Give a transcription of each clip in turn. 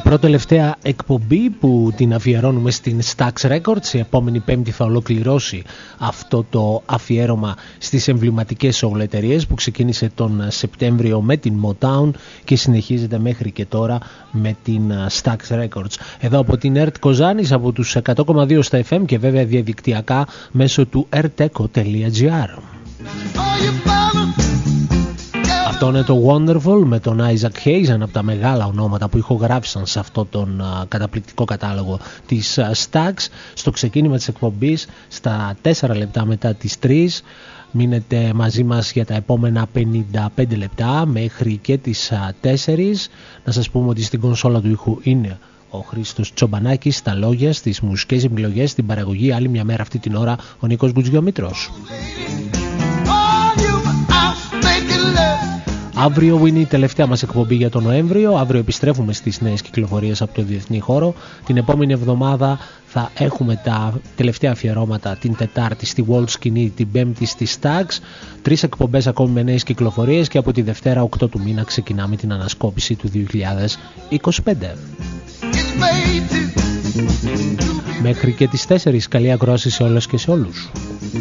Πρώτη-τελευταία εκπομπή που την αφιερώνουμε στην Stax Records. Η επόμενη Πέμπτη θα ολοκληρώσει αυτό το αφιέρωμα στις εμβληματικές soul εταιρείες που ξεκίνησε τον Σεπτέμβριο με την Motown και συνεχίζεται μέχρι και τώρα με την Stax Records. Εδώ από την ΕΡΤ Κοζάνης, από τους 100,2 στα FM και βέβαια διαδικτυακά μέσω του erteco.gr. Αυτό είναι το Wonderful με τον Isaac Hayes, ένα από τα μεγάλα ονόματα που ηχογράφησαν σε αυτό τον καταπληκτικό κατάλογο της Stax. Στο ξεκίνημα της εκπομπής, στα 4 λεπτά μετά τις 3, μείνετε μαζί μας για τα επόμενα 55 λεπτά μέχρι και τις 4. Να σας πούμε ότι στην κονσόλα του ήχου είναι ο Χρήστος Τσομπανάκης, στα λόγια, στις μουσικές επιλογές, στην παραγωγή. Άλλη μια μέρα αυτή την ώρα ο Νίκος Μπουτζιομήτρος. Αύριο είναι η τελευταία μας εκπομπή για τον Νοέμβριο. Αύριο επιστρέφουμε στις νέες κυκλοφορίες από το διεθνή χώρο. Την επόμενη εβδομάδα θα έχουμε τα τελευταία αφιερώματα την Τετάρτη στη World σκηνή, την Πέμπτη στη Stax. 3 εκπομπές ακόμη με νέες κυκλοφορίες και από τη Δευτέρα 8 του μήνα ξεκινάμε την ανασκόπηση του 2025. Μέχρι και τις 4 καλή ακρόαση σε όλες και σε όλους.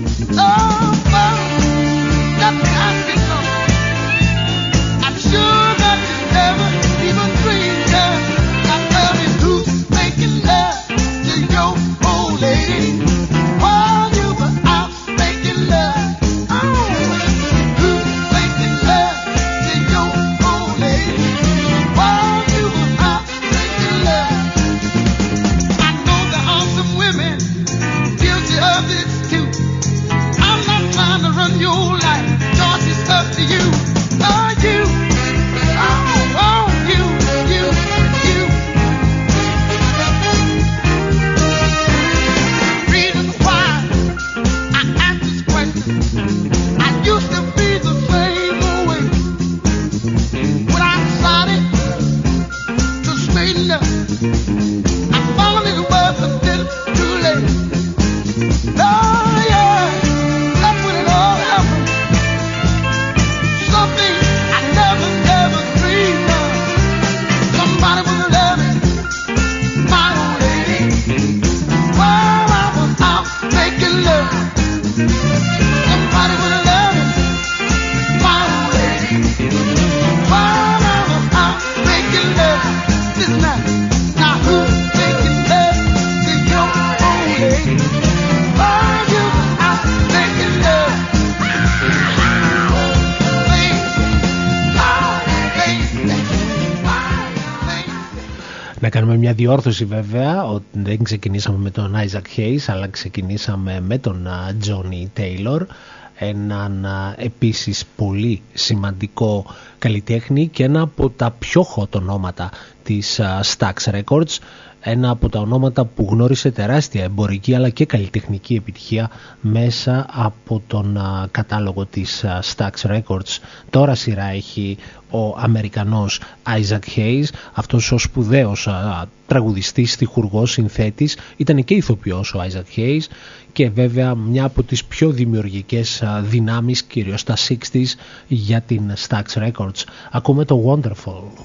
Να κάνουμε μια διόρθωση βέβαια, ότι δεν ξεκινήσαμε με τον Isaac Hayes αλλά ξεκινήσαμε με τον Johnny Taylor, έναν επίσης πολύ σημαντικό καλλιτέχνη και ένα από τα πιο hot ονόματα της Stax Records, ένα από τα ονόματα που γνώρισε τεράστια εμπορική αλλά και καλλιτεχνική επιτυχία μέσα από τον κατάλογο της Stax Records. Τώρα σειρά έχει ο Αμερικανός Isaac Hayes, αυτός ο σπουδαίος τραγουδιστής, στιχουργός, συνθέτης, ήταν και ηθοποιός ο Isaac Hayes και βέβαια μια από τις πιο δημιουργικές δυνάμεις κυρίως στα 60s για την Stax Records. Ακούμε το Wonderful.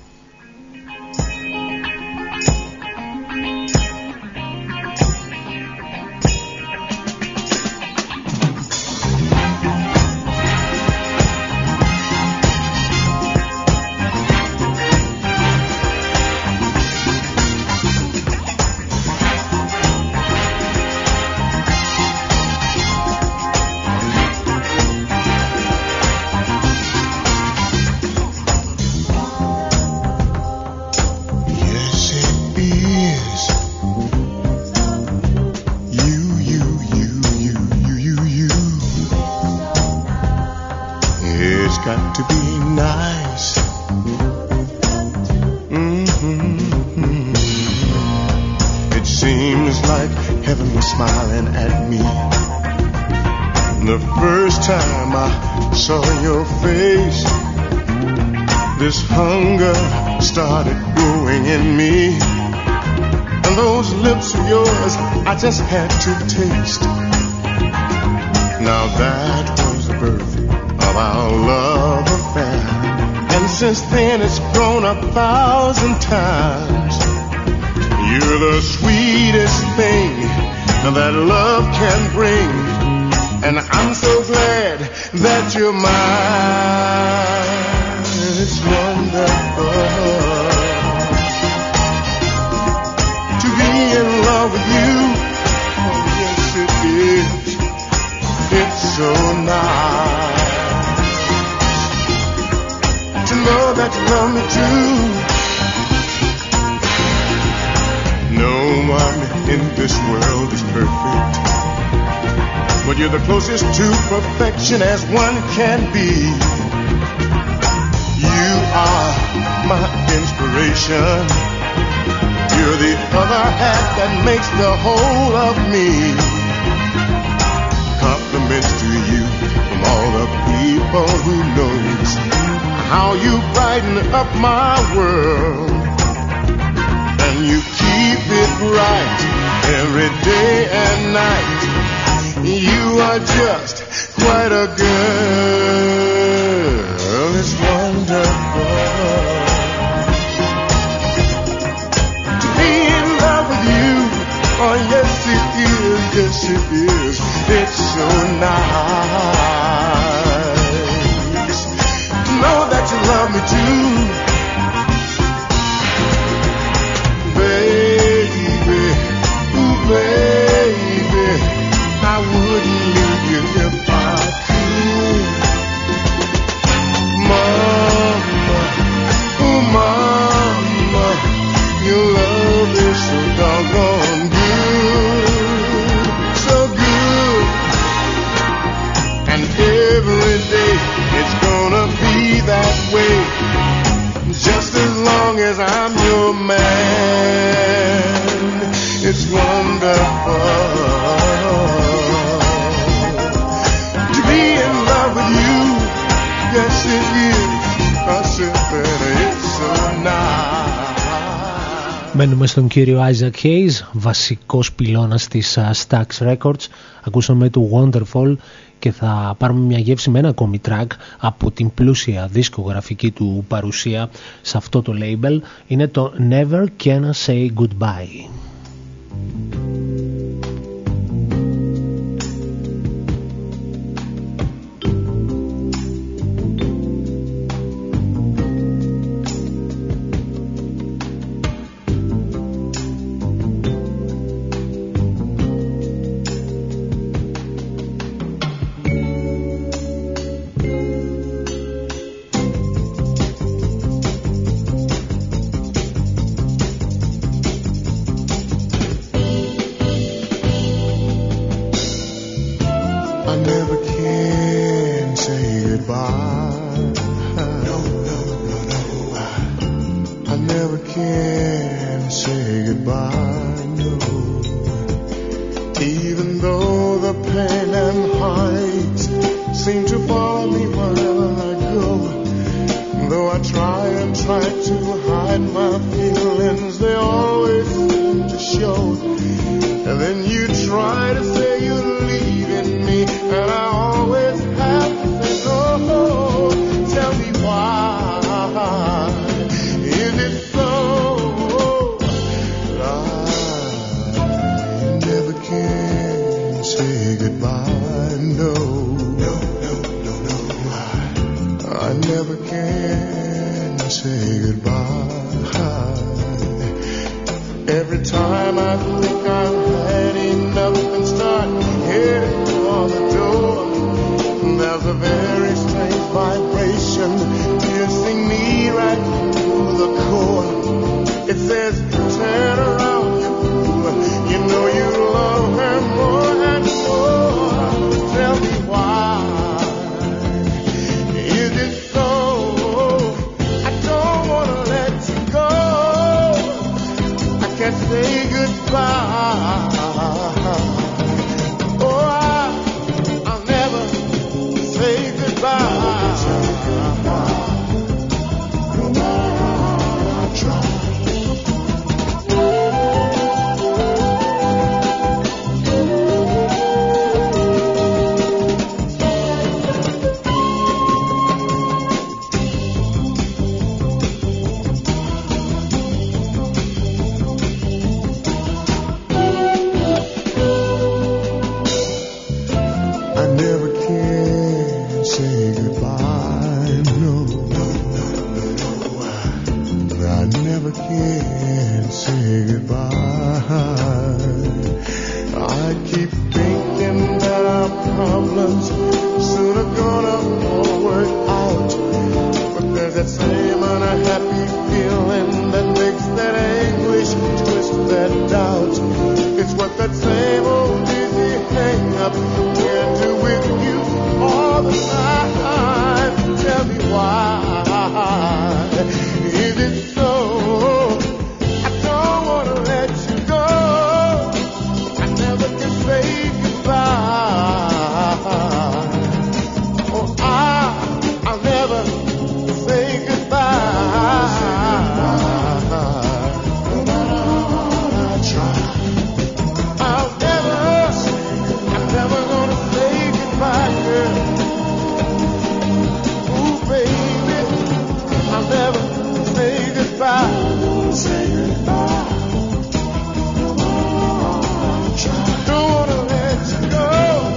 Just had to taste. Now that was the birth of our love affair, and since then it's grown 1,000 times. You're the sweetest thing that love can bring, and I'm so glad that you're mine. It's wonderful to be in love with you. Oh yes it is. It's so nice to know that you love me too. No one in this world is perfect, but you're the closest to perfection as one can be. You are my inspiration. You're the other half that makes the whole of me. Compliments to you from all the people who knows how you brighten up my world. And you keep it right every day and night. You are just quite a girl. It's wonderful to be in love with you. Oh yes it is, yes it is. It's so nice to know that you love me too. Baby, ooh baby, I wouldn't leave you if I could. Mama, ooh mama, your love is so doggone good, so good. And every day it's gonna be that way, just as long as I'm your man. It's wonderful to be in love with you. Yes it is. I said that it's so nice. Μένουμε στον κύριο Isaac Hayes, βασικός πυλώνας της Stax Records. Ακούσαμε του Wonderful και θα πάρουμε μια γεύση με ένα ακόμη track από την πλούσια δισκογραφική του παρουσία σε αυτό το label. Είναι το Never Can Say Goodbye. Say goodbye. wanna pretend to with you all the time. Tell me why is it so? I don't wanna let you go. I never can say goodbye. Oh, I'll never say goodbye. No matter how I try, I'm never gonna say goodbye, girl. Ooh, baby, I'll never say goodbye. Say goodbye. Don't wanna let you go.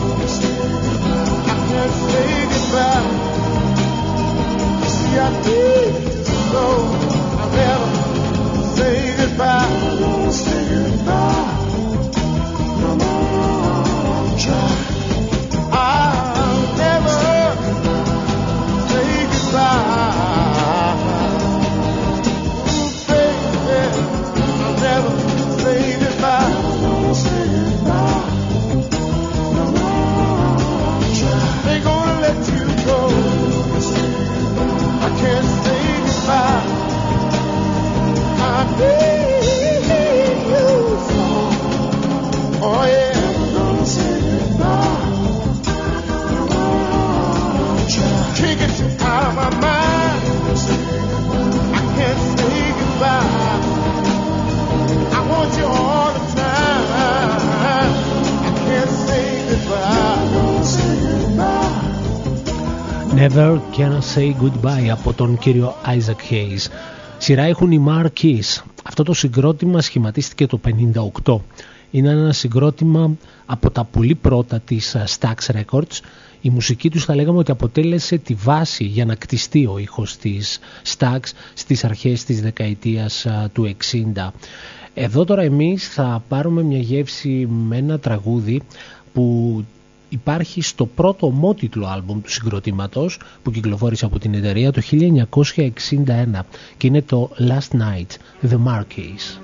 I can't say goodbye. You see, I need you so. I'll never say goodbye. Say goodbye. No more try. I'll never say goodbye. Ooh, baby, I'll never say goodbye. Say goodbye. No more try. Ain't gonna let you go. I can't say goodbye. I need you so. Oh yeah, I'm gonna say goodbye. No more try. Can't get you out of my mind. I can't say goodbye. I want you all the time. I can't say goodbye. Say goodbye. Never Can I Say Goodbye από τον κύριο Isaac Hayes. Σειρά έχουν οι Marquis. Αυτό το συγκρότημα σχηματίστηκε το 1958. Είναι ένα συγκρότημα από τα πολύ πρώτα της Stax Records. Η μουσική τους θα λέγαμε ότι αποτέλεσε τη βάση για να κτιστεί ο ήχος της Stax στις αρχές της δεκαετίας του 60. Εδώ τώρα εμείς θα πάρουμε μια γεύση με ένα τραγούδι που υπάρχει στο πρώτο ομότιτλο άλμπουμ του συγκροτήματος που κυκλοφόρησε από την εταιρεία το 1961 και είναι το Last Night, The Marquis.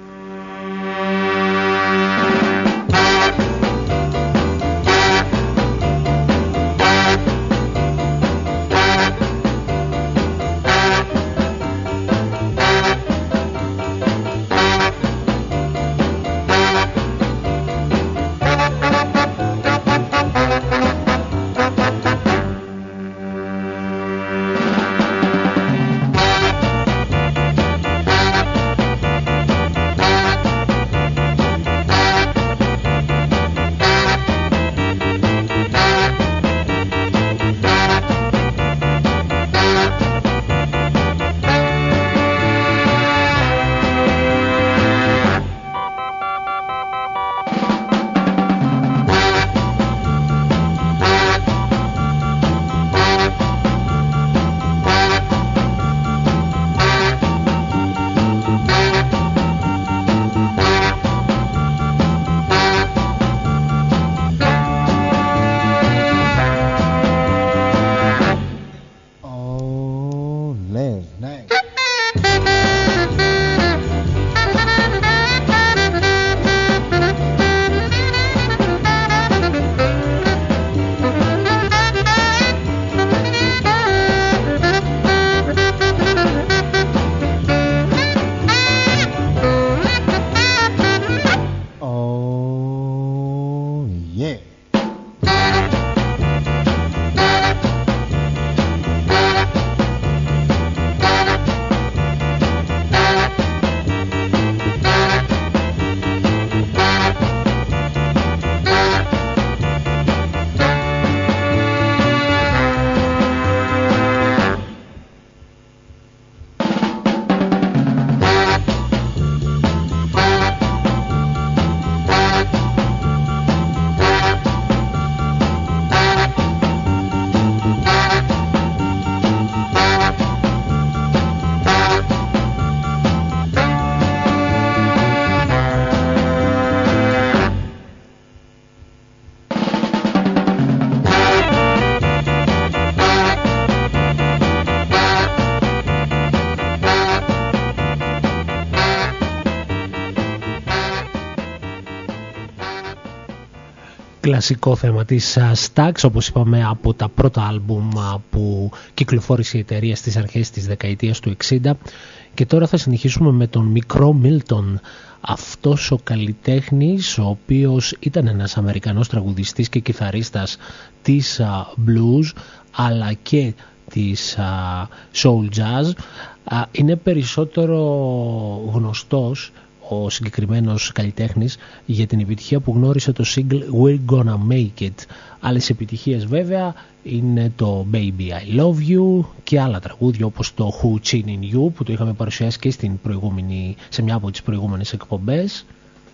κλασικό θέμα της Stax, όπως είπαμε, από τα πρώτα άλμπουμ που κυκλοφόρησε η εταιρεία στις αρχές της δεκαετίας του 60. Και τώρα θα συνεχίσουμε με τον μικρό Milton. Αυτός ο καλλιτέχνης, ο οποίος ήταν ένας Αμερικανός τραγουδιστής και κιθαρίστας της blues αλλά και της soul jazz, είναι περισσότερο γνωστός ο συγκεκριμένος καλλιτέχνης για την επιτυχία που γνώρισε το single We're Gonna Make It. Άλλες επιτυχίες βέβαια είναι το Baby I Love You και άλλα τραγούδια όπως το Who Chin In You που το είχαμε παρουσιάσει και σε μια από τις προηγούμενες εκπομπές.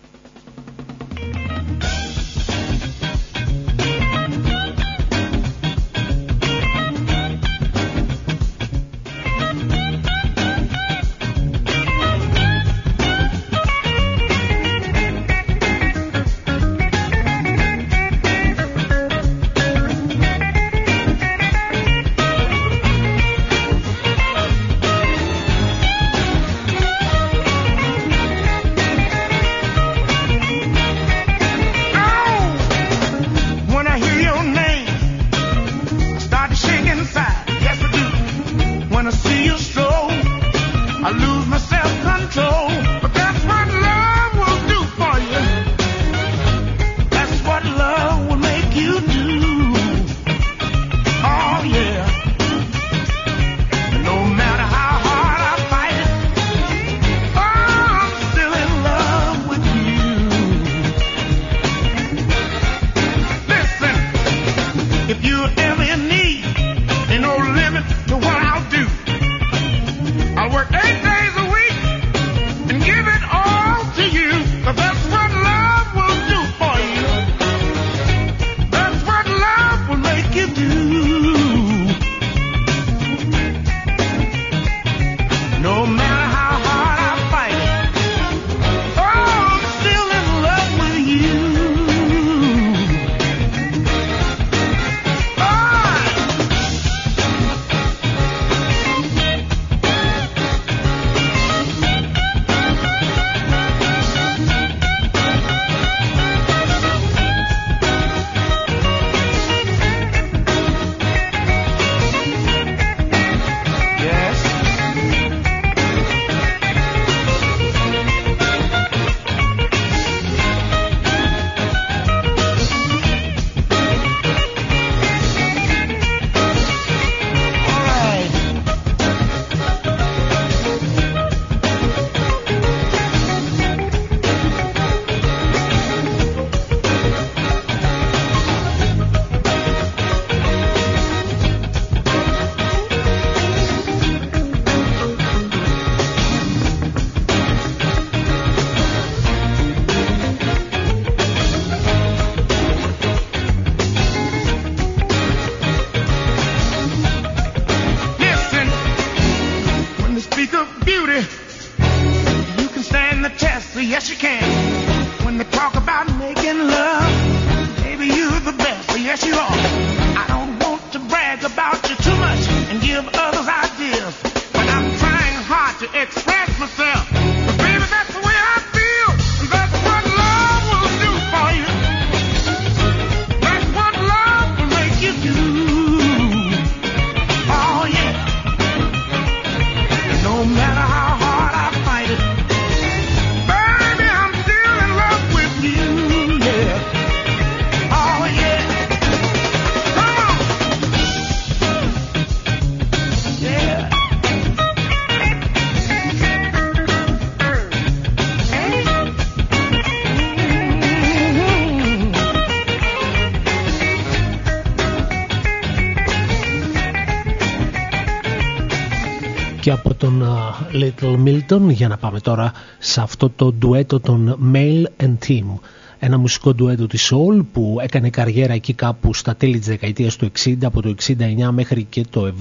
Και από τον Little Milton για να πάμε τώρα σε αυτό το ντουέτο των Male and Team, ένα μουσικό ντουέτο της soul που έκανε καριέρα εκεί κάπου στα τέλη της δεκαετίας του 60, από το 69 μέχρι και το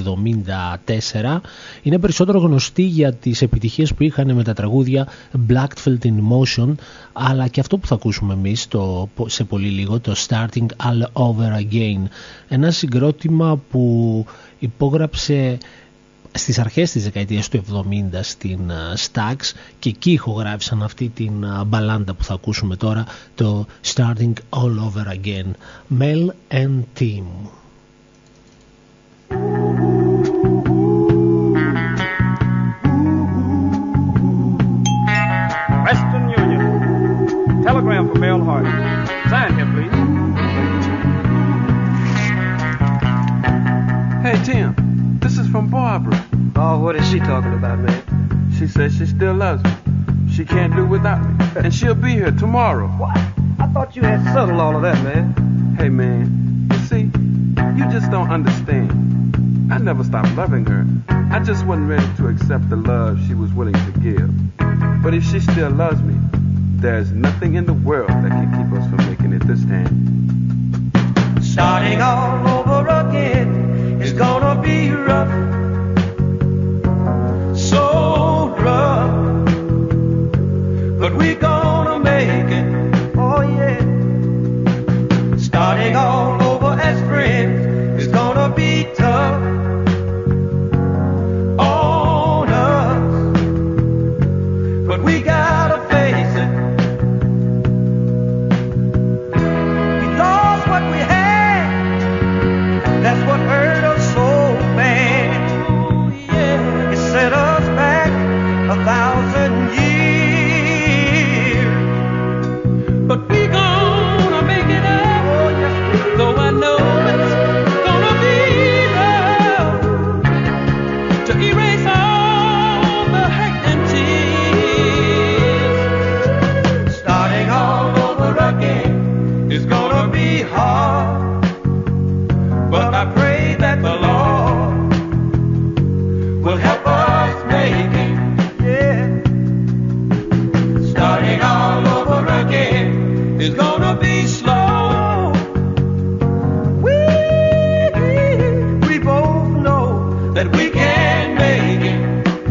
74. Είναι περισσότερο γνωστοί για τις επιτυχίες που είχαν με τα τραγούδια Blackfield in Motion, αλλά και αυτό που θα ακούσουμε εμείς σε πολύ λίγο, το Starting All Over Again, ένα συγκρότημα που υπόγραψε στις αρχές της δεκαετίας του 70 στην Stax, και εκεί ηχογράφησαν αυτή την μπαλάντα που θα ακούσουμε τώρα, το Starting All Over Again, Mel and Tim. Western Union. Telegram for Mel Hardy. Sign here, please. Hey, Tim. This is from Barbara. Oh, what is she talking about, man? She says she still loves me. She can't do without me. And she'll be here tomorrow. What? I thought you had settled all of that, man. Hey, man. You see, you just don't understand. I never stopped loving her. I just wasn't ready to accept the love she was willing to give. But if she still loves me, there's nothing in the world that can keep us from making it this time. Starting all over again is gonna be rough. So rough. But we're gonna make it. Oh yeah. Starting all over as friends is gonna be tough on us. But we gotta face it. We lost what we had. That's what hurt us so bad. Yeah. It set us back 1,000 years. But we gonna make it up. Oh, yes, though I know it's gonna be rough to erase all the hurt and tears. Starting all over again is gonna be hard. But I pray that the Lord will help us make it. Yeah. Starting all over again is gonna be slow. We both know that we can make it.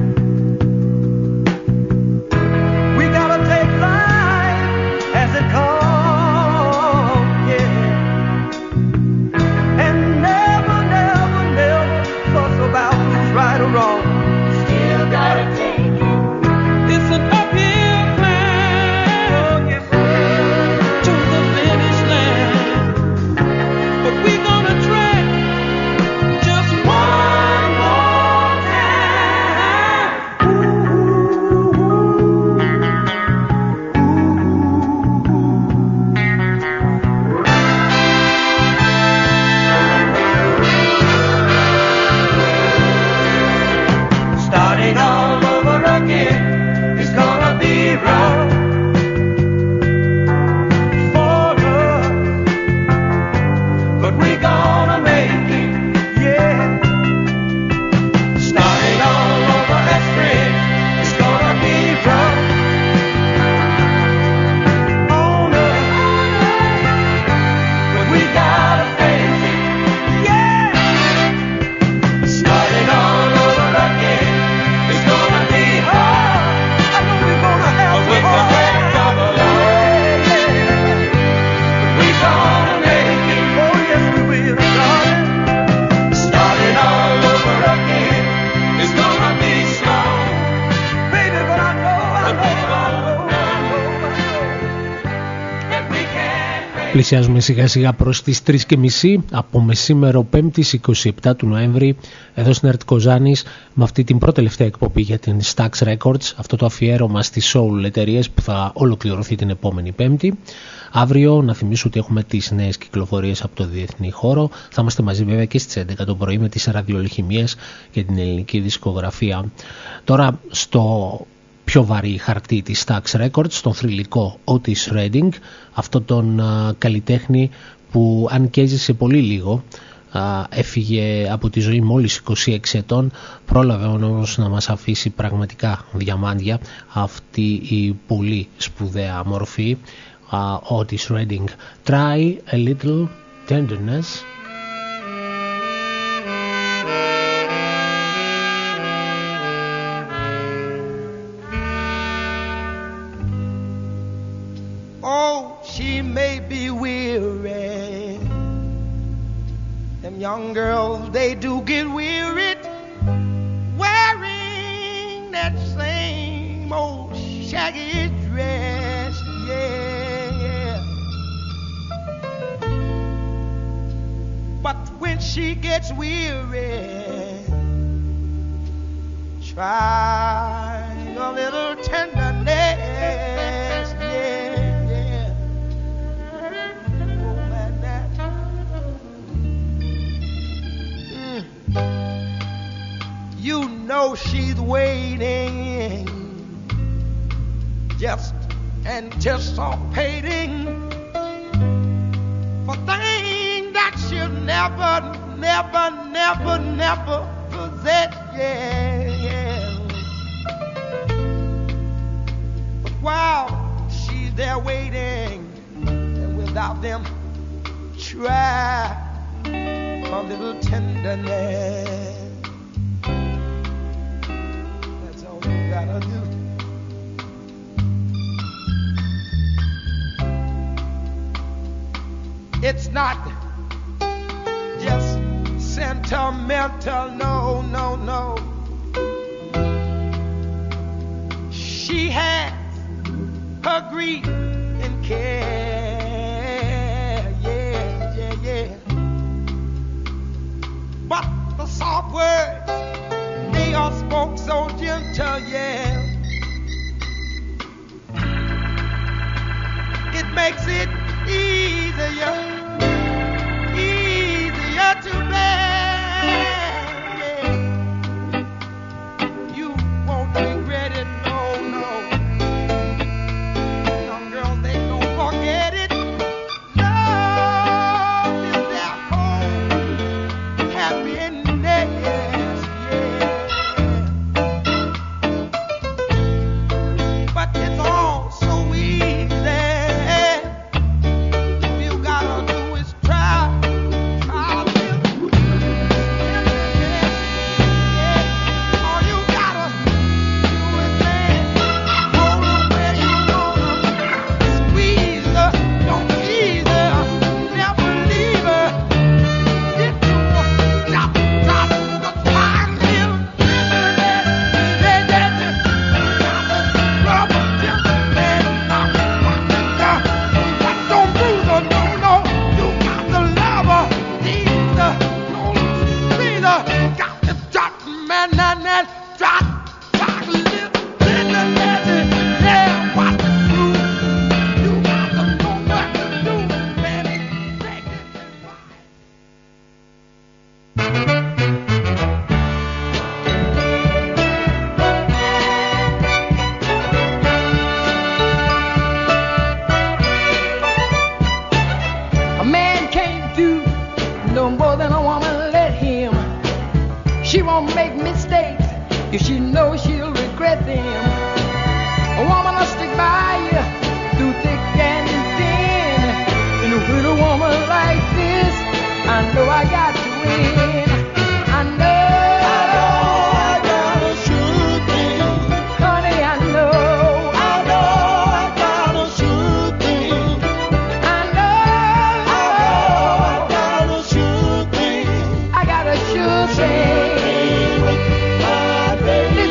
We gotta take life as it comes, yeah. And never, never, never fuss about who's right or wrong. Still gotta take it. It's an uphill climb, oh, yes, to the finish line. But we're gonna try just one more time. Starting all over again is gonna be rough for us, but we're gonna make it, yeah. Starting all over as friends is gonna be rough on us, but we gotta face it, yeah. Starting all over again is gonna be hard. I know we're gonna have but with the help of the Lord, we're gonna make it. Oh yes, we will, darling. Starting all over again is gonna be slow, baby. But I know that we can make it. Πλησιάζουμε σιγά σιγά προς τις 3:30 από μεσήμερο 5ης 27 του Νοέμβρη, εδώ στην Art Kozanis, με αυτή την πρώτη τελευταία εκπομπή για την Stax Records, αυτό το αφιέρωμα στις soul εταιρείες που θα ολοκληρωθεί την επόμενη Πέμπτη. Αύριο να θυμίσω ότι έχουμε τις νέες κυκλοφορίες από το διεθνή χώρο. Θα είμαστε μαζί βέβαια και στις 11 το πρωί με τις ραδιολιχημίες και την ελληνική δισκογραφία. Τώρα στο πιο βαρύ χαρτί της Stax Records, τον θρυλικό Otis Redding, αυτόν τον καλλιτέχνη που αν και έζησε πολύ λίγο, έφυγε από τη ζωή μόλις 26 ετών, πρόλαβε όμως να μας αφήσει πραγματικά διαμάντια αυτή η πολύ σπουδαία μορφή. Otis Redding, Try a Little Tenderness. Oh, she may be weary. Them young girls, they do get weary. ragged dress, yeah. But when she gets weary, try a little tenderness, yeah. Oh, man. You know she's waiting, just anticipating for things that she'll never possess, yeah. But while she's there waiting, and without them, try a little tenderness. That's all you gotta do. It's not just sentimental, no. She has her grief and care, yeah. But the soft words, they are spoke so gentle, yeah. It makes it easier to bear, yeah. You won't regret it, no. Some girls, they don't forget it. Love is their whole happiness, yeah. But it's all so easy. She won't make mistakes if she knows she'll regret them. A woman will stick by you through thick and thin. And with a woman like this, I know I got to win. I got a sure thing. Honey, I know I got a sure thing. I got a sure thing. I got a sure thing.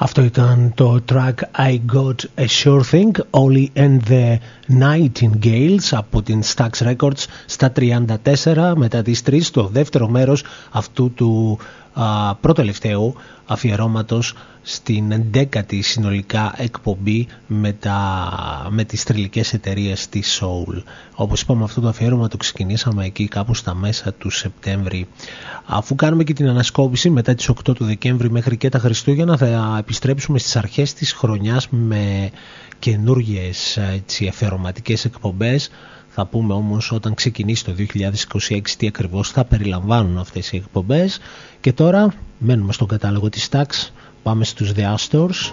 Αυτό ήταν το track I Got a Sure Thing, Ollie and the Nightingales από την Stax Records στα 34 μετά τις 3, το δεύτερο μέρος αυτού του προτελευταίου αφιερώματος στην 11η συνολικά εκπομπή με τις θρυλικές εταιρείες της Soul. Όπως είπαμε, αυτό το αφιέρωμα το ξεκινήσαμε εκεί κάπου στα μέσα του Σεπτέμβρη. Αφού κάνουμε και την ανασκόπηση μετά τις 8 του Δεκέμβρη μέχρι και τα Χριστούγεννα, θα επιστρέψουμε στις αρχές της χρονιάς με καινούργιες αφιερωματικές εκπομπές. Θα πούμε όμως όταν ξεκινήσει το 2026 τι ακριβώς θα περιλαμβάνουν αυτές οι εκπομπές. Και τώρα μένουμε στον κατάλογο της Stax, πάμε στους The Astors.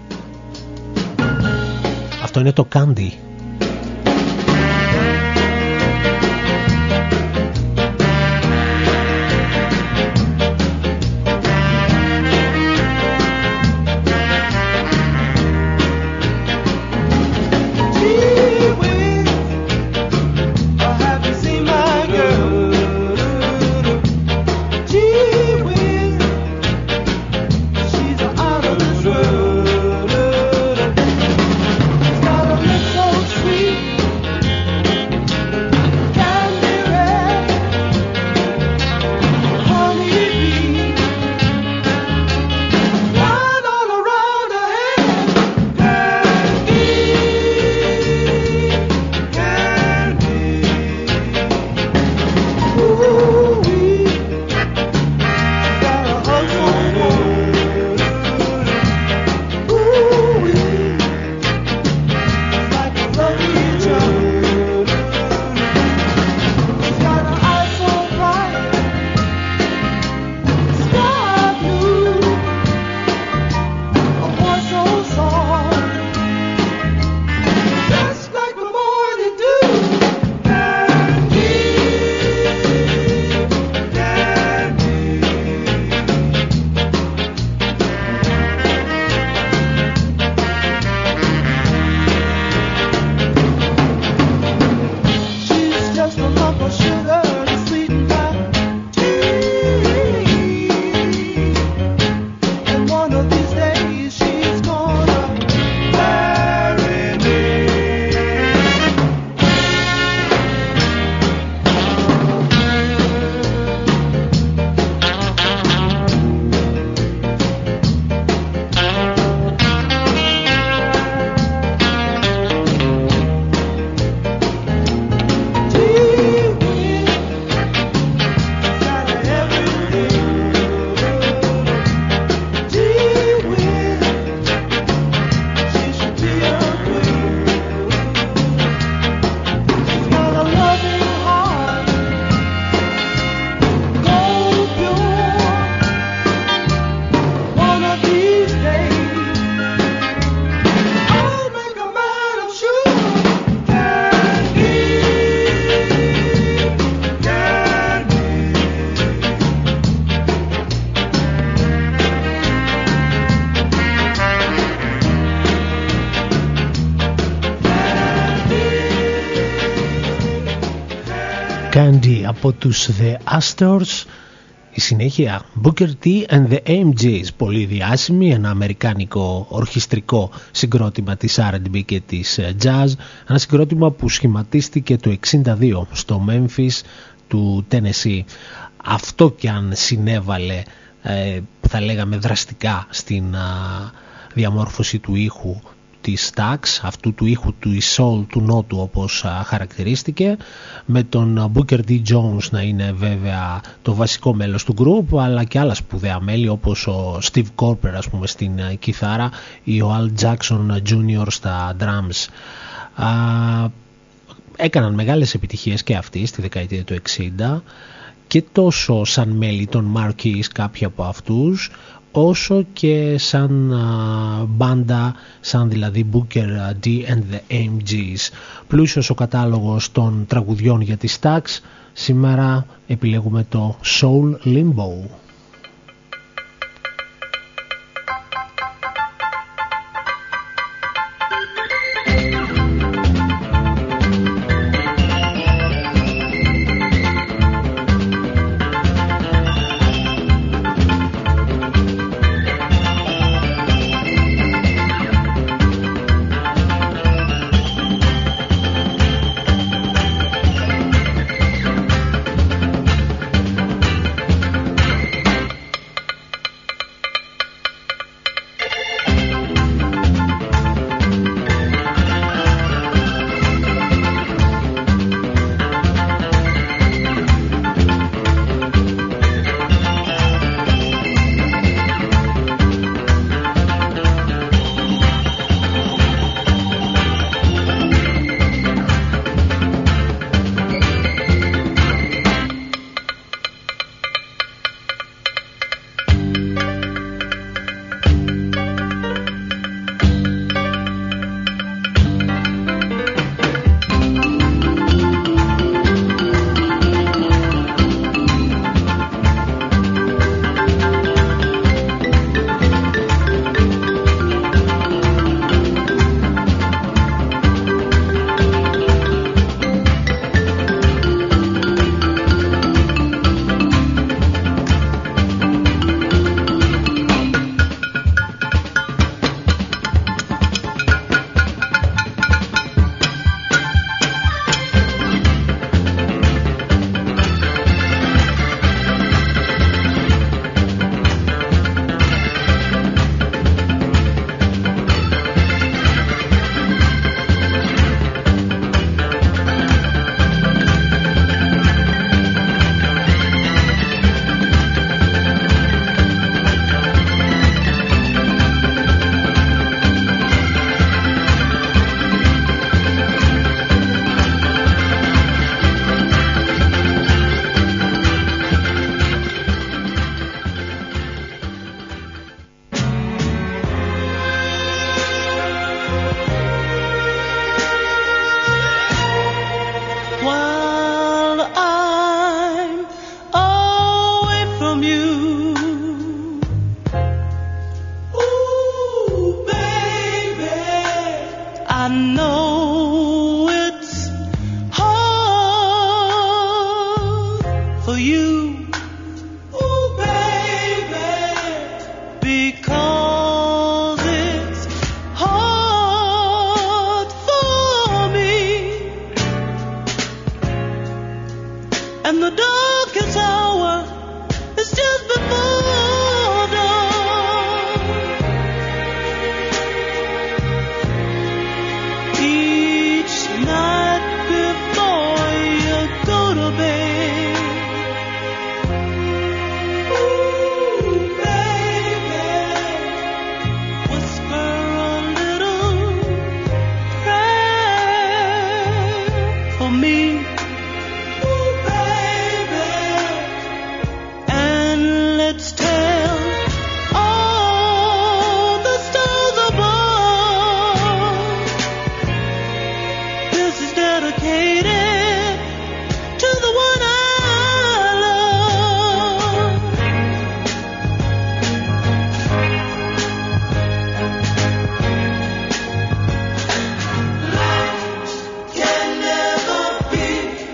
Αυτό είναι το Candy. Candy από τους The Astors. Η συνέχεια Booker T and the AMGs, πολύ διάσημη, ένα αμερικάνικο ορχιστρικό συγκρότημα της R&B και της Jazz, ένα συγκρότημα που σχηματίστηκε το 1962 στο Memphis του Tennessee. Αυτό και αν συνέβαλε, θα λέγαμε δραστικά στην διαμόρφωση του ήχου της Stax, αυτού του ήχου του soul του νότου όπως χαρακτηρίστηκε, με τον Booker T. Jones να είναι βέβαια το βασικό μέλος του group, αλλά και άλλα σπουδαία μέλη όπως ο Steve Cropper ας πούμε στην κιθάρα ή ο Al Jackson Jr. στα drums. Έκαναν μεγάλες επιτυχίες και αυτοί στη δεκαετία του 60 και τόσο σαν μέλη των Marquis κάποιοι από αυτούς, όσο και σαν μπάντα, σαν δηλαδή Booker D and the AMGs. Πλούσιος ο κατάλογος των τραγουδιών για τη Stax. Σήμερα επιλέγουμε το Soul Limbo. from you. Ooh, baby, I know it's hard for you. Ooh, baby, because it's hard for me. And the darkest hour is just before dawn. Each night before you go to bed, ooh, baby, whisper a little prayer for me. And let's tell all the stars above, this is dedicated to the one I love. Life can never be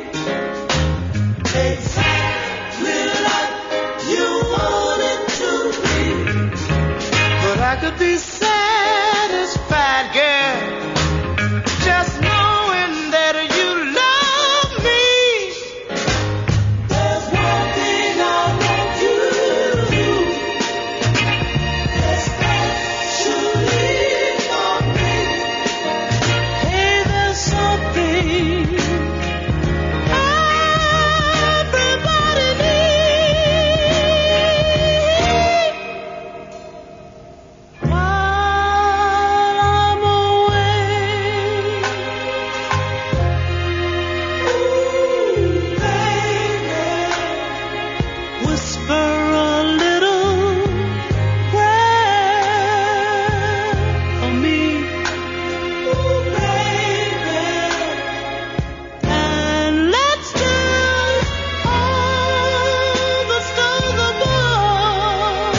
exactly like you want it to be, but I could be satisfied, girl, just knowing that you love me. There's one thing I want you to do, especially for me. Hey, there's something everybody needs. While I'm away, ooh, baby, whisper a little prayer for me. Ooh, baby, and let's tell all the stars above,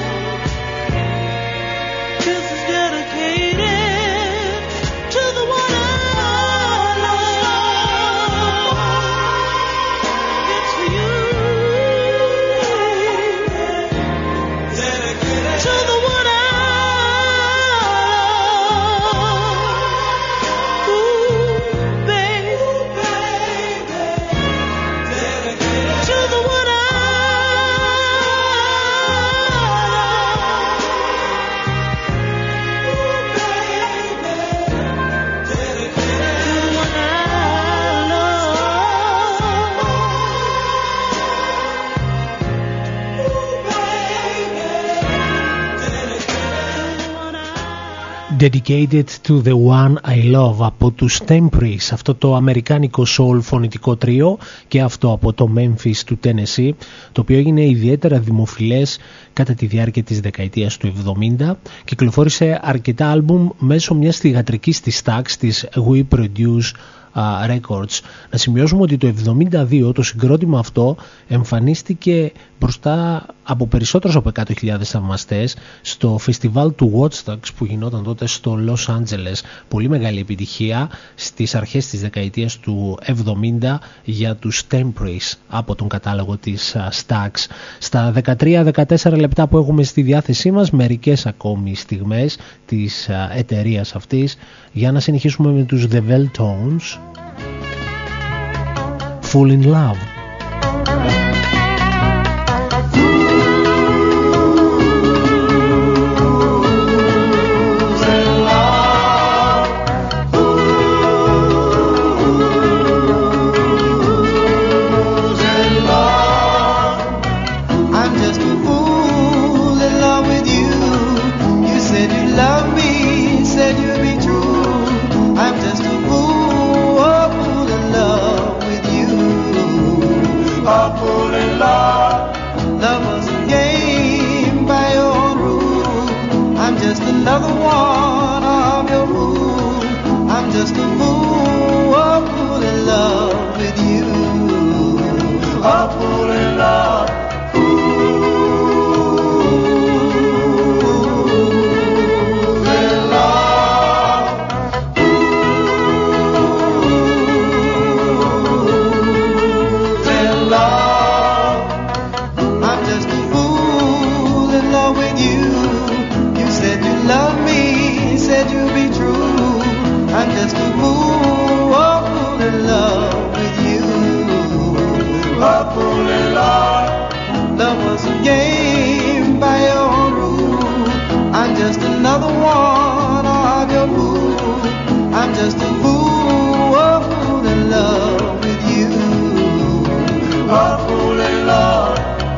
this is dedicated to the one I love. It's for you, dedicated to the one I love. Ooh, baby, dedicated to the one I Dedicated to the one I love από τους Temprees, αυτό το αμερικάνικο soul φωνητικό τρίο, και αυτό από το Memphis του Tennessee, το οποίο έγινε ιδιαίτερα δημοφιλές κατά τη διάρκεια της δεκαετίας του 70. Κυκλοφόρησε αρκετά άλμπουμ μέσω μιας θυγατρικής της Stax, της We Produce Records. Να σημειώσουμε ότι το 72 το συγκρότημα αυτό εμφανίστηκε μπροστά από περισσότερους από 100.000 θαυμαστές στο φεστιβάλ του Woodstock που γινόταν τότε στο Los Angeles. Πολύ μεγάλη επιτυχία στις αρχές της δεκαετίας του 70 για τους Temprees από τον κατάλογο της Stax. Στα 13-14 λεπτά που έχουμε στη διάθεσή μας, μερικές ακόμη στιγμές της εταιρείας αυτής για να συνεχίσουμε με τους The Veltones. Fall in Love. I'm just a fool in love with you. love with you. You said you love me, said you'd be true. I'm just a fool, oh, fool in love with you. Oh, fool in love. Love was a game by your own rule. I'm just another one of your fool. I'm just a fool, oh, fool in love with you. Oh, fool in love.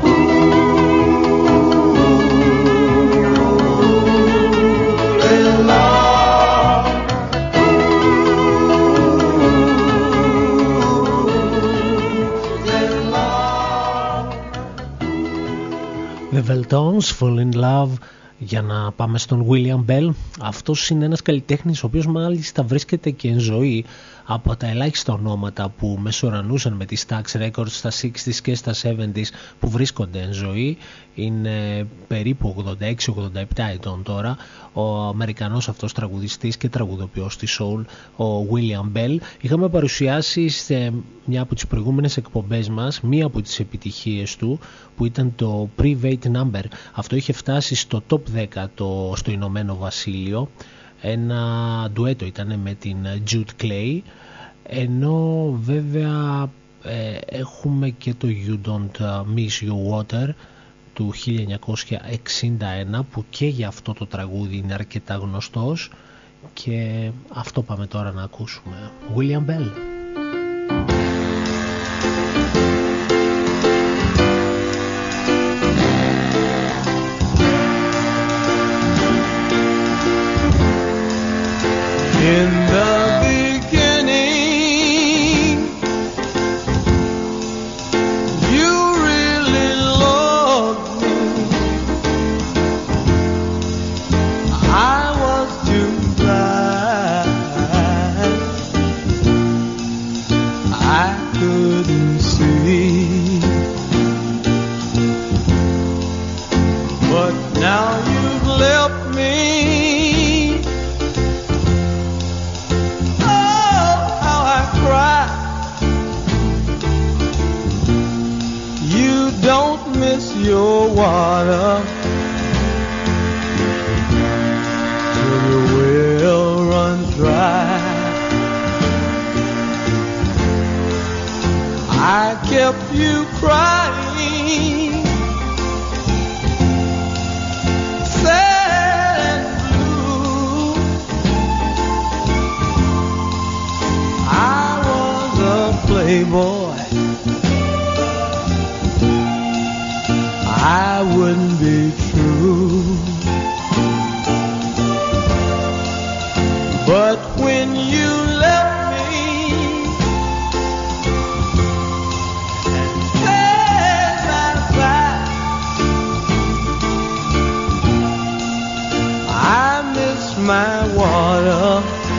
The Veltons, Fall in Love. Για να πάμε στον William Bell. Αυτός είναι ένας καλλιτέχνης ο οποίος μάλιστα βρίσκεται και εν ζωή, από τα ελάχιστα ονόματα που μεσορανούσαν με τις Stax Records στα 60s και στα 70s που βρίσκονται εν ζωή. Είναι περίπου 86-87 ετών τώρα. Ο Αμερικανός αυτός τραγουδιστής και τραγουδοποιός της soul, ο William Bell. Είχαμε παρουσιάσει σε μια από τις προηγούμενες εκπομπές μας μία από τις επιτυχίες του, που ήταν το Private Number. Αυτό είχε φτάσει στο top 10 στο Ηνωμένο Βασίλειο. Ένα ντουέτο ήταν με την Jude Clay, ενώ βέβαια έχουμε και το You Don't Miss Your Water του 1961, που και για αυτό το τραγούδι είναι αρκετά γνωστός, και αυτό πάμε τώρα να ακούσουμε. William Bell. In the beginning, you really loved me. I was too blind, I couldn't see. But now you've left me. Don't miss your water till the well runs dry. I kept you crying, sad and blue. I was a playboy, I wouldn't be true. But when you left me and said bye-bye, I miss my water,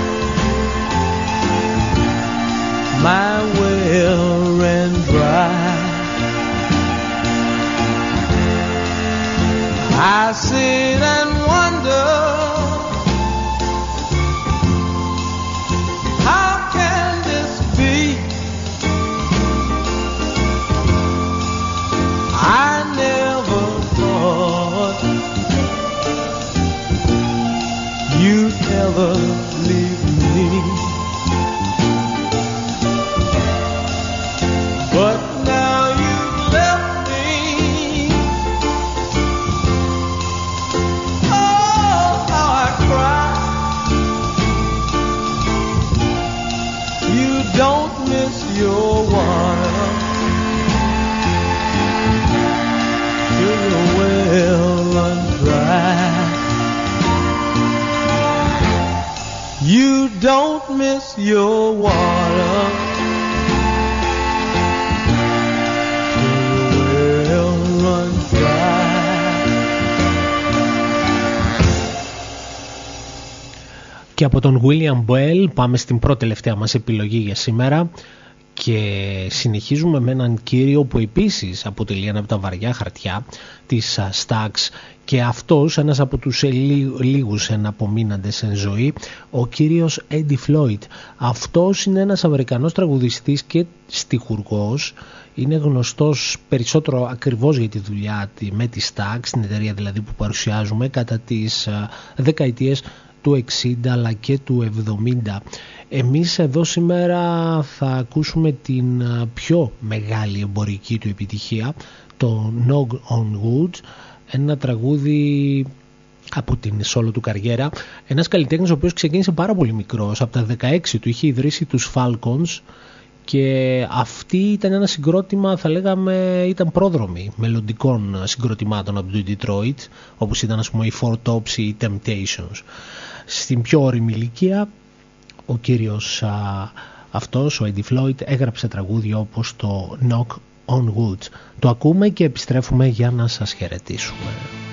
my well ran dry. I sit and wonder, how can this be? I never thought you'd ever leave me. But now you've left me. Oh, how I cry. You don't miss your water till the well runs dry. You don't miss your water till the well runs dry. Και από τον William Bell πάμε στην πρώτη τελευταία μας επιλογή για σήμερα Και συνεχίζουμε με έναν κύριο που επίσης αποτελεί ένα από τα βαριά χαρτιά της Stax, και αυτός ένας από τους λίγους εναπομείναντες εν ζωή, ο κύριος Eddie Floyd. Αυτός είναι ένας Αμερικανός τραγουδιστής και στιχουργός. Είναι γνωστός περισσότερο ακριβώς για τη δουλειά με τη Stax, την εταιρεία δηλαδή που παρουσιάζουμε κατά τις δεκαετίες του 60 αλλά και του 70. Εμείς εδώ σήμερα θα ακούσουμε την πιο μεγάλη εμπορική του επιτυχία, το Knock on Wood, ένα τραγούδι από την solo του καριέρα. Ένας καλλιτέχνης ο οποίος ξεκίνησε πάρα πολύ μικρός, από τα 16 του είχε ιδρύσει τους Falcons, και αυτή ήταν ένα συγκρότημα, θα λέγαμε ήταν πρόδρομοι μελλοντικών συγκροτημάτων από το Detroit, όπως ήταν ας πούμε οι Four Tops ή οι Temptations. Στην πιο όριμη ηλικία ο κύριος αυτός, ο Eddie Floyd, έγραψε τραγούδια όπως το Knock on Wood. Το ακούμε και επιστρέφουμε για να σας χαιρετήσουμε.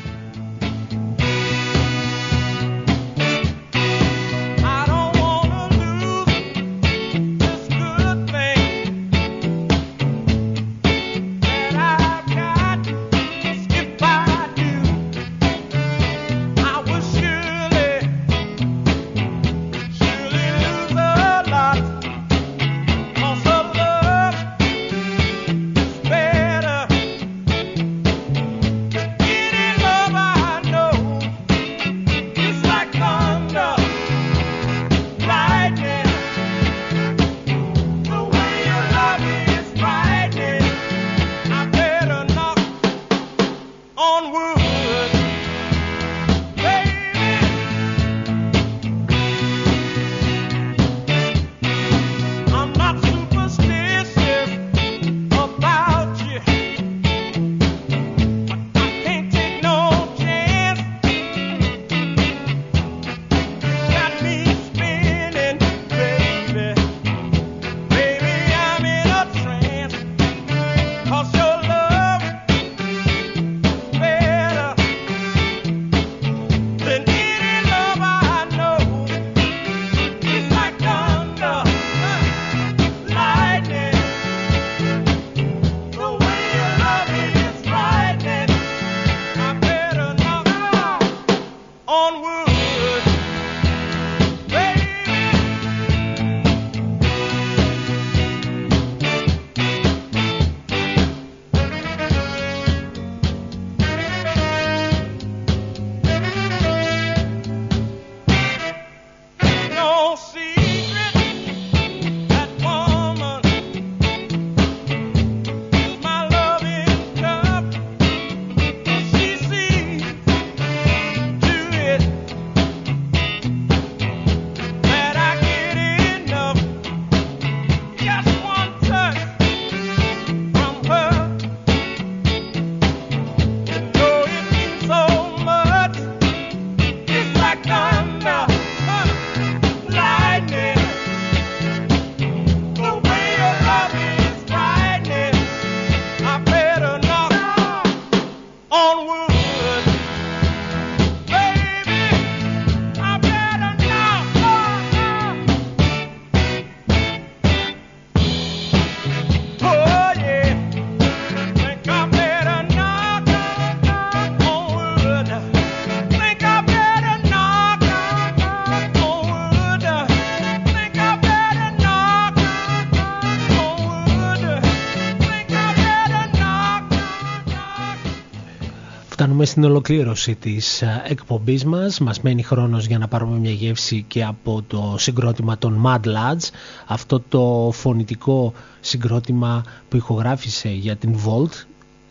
Φτάνουμε στην ολοκλήρωση της εκπομπής μας. Μας μένει χρόνος για να πάρουμε μια γεύση και από το συγκρότημα των Mad Lads, αυτό το φωνητικό συγκρότημα που ηχογράφησε για την Volt,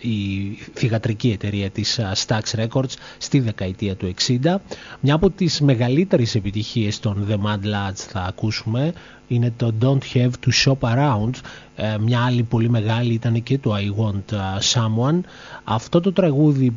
η θυγατρική εταιρεία της Stax Records, στη δεκαετία του 60. Μια από τις μεγαλύτερες επιτυχίες των The Mad Lads θα ακούσουμε είναι το Don't Have to Shop Around. Μια άλλη πολύ μεγάλη ήταν και το I Want Someone. Αυτό το τραγούδι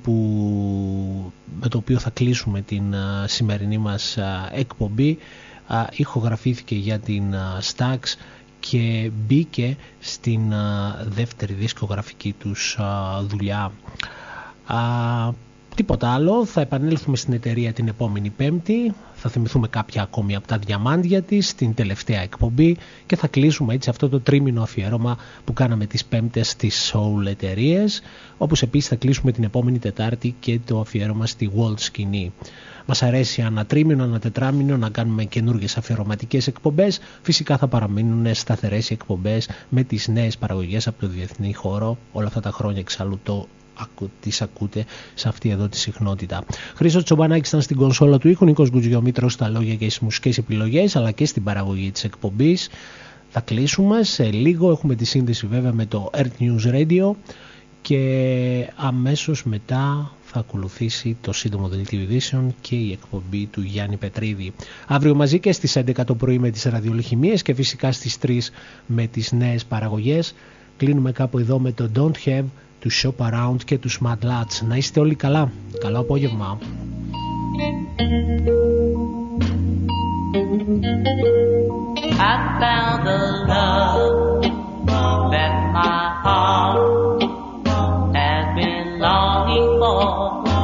με το οποίο θα κλείσουμε την σημερινή μας εκπομπή ηχογραφήθηκε για την Stax και μπήκε στην δεύτερη δισκογραφική τους δουλειά. Τίποτα άλλο, θα επανέλθουμε στην εταιρεία την επόμενη Πέμπτη, θα θυμηθούμε κάποια ακόμη από τα διαμάντια της, την τελευταία εκπομπή και θα κλείσουμε έτσι αυτό το τρίμηνο αφιέρωμα που κάναμε τις Πέμπτες στις soul εταιρείες, όπως επίσης θα κλείσουμε την επόμενη Τετάρτη και το αφιέρωμα στη world σκηνή. Μας αρέσει ανά τρίμηνο, ανά τετράμηνο να κάνουμε καινούργιες αφιερωματικές εκπομπές. Φυσικά θα παραμείνουν σταθερές οι εκπομπές με τις νέες παραγωγές από το διεθνή χώρο. Όλα αυτά τα χρόνια εξάλλου τις ακούτε σε αυτή εδώ τη συχνότητα. Χρήστος Τσομπανάκης ήταν στην κονσόλα του ήχου, Νίκος Γκουτζιομήτρος στα λόγια και στις μουσικές επιλογές, αλλά και στην παραγωγή της εκπομπής. Θα κλείσουμε σε λίγο, έχουμε τη σύνδεση βέβαια με το Earth News Radio και αμέσως μετά θα ακολουθήσει το σύντομο δελτίο ειδήσεων και η εκπομπή του Γιάννη Πετρίδη. Αύριο μαζί και στις 11 το πρωί με τις ραδιολιχημίες και φυσικά στις 3 με τις νέες παραγωγές. Κλείνουμε κάπου εδώ με το Don't Have, του Shop Around και του Mad Lads. Να είστε όλοι καλά. Καλό απόγευμα. I found the love that my heart has been longing for.